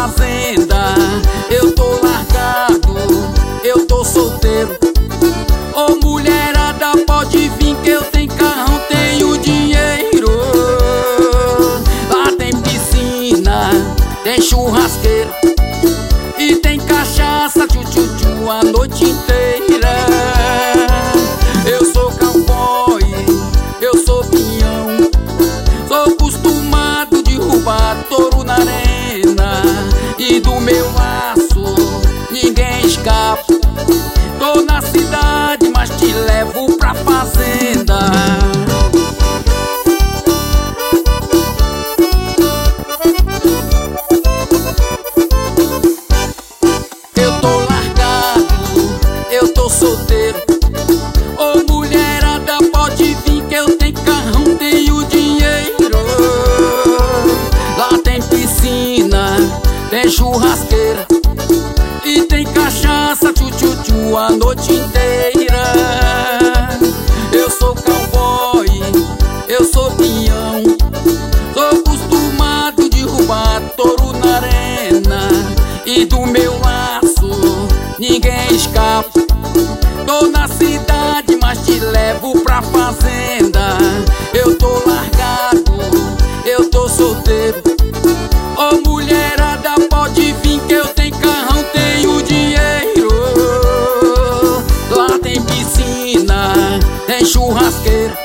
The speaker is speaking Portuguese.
fazenda. Eu tô largado, eu tô solteiro. Ô mulherada, pode vir que eu tenho carrão, tenho dinheiro. Lá tem piscina, tem churrasqueiro e tem cachaça, tchu-tchu-tchu, a noite inteira. Eu sou cowboy, eu sou pinhão, sou acostumado de roubar touro na arena, e do meu laço ninguém escapa. Tô na cidade, mas te levo pra fazenda. Eu tô largado, eu tô solteiro. Ô mulherada, pode vir que eu tenho carrão, tenho dinheiro. Lá tem piscina, tem churrasqueira e tem cachaça, tchu-tchu-tchu, a noite inteira. Eu sou cowboy, eu sou pinhão, sou acostumado de roubar touro na arena, e do meu laço ninguém escapa. Tô na cidade, mas te levo pra fazenda. Eu tô largado, eu tô solteiro. Ô mulherada, pode vir que eu tenho carrão, tenho dinheiro. Lá tem piscina, tem churrasqueira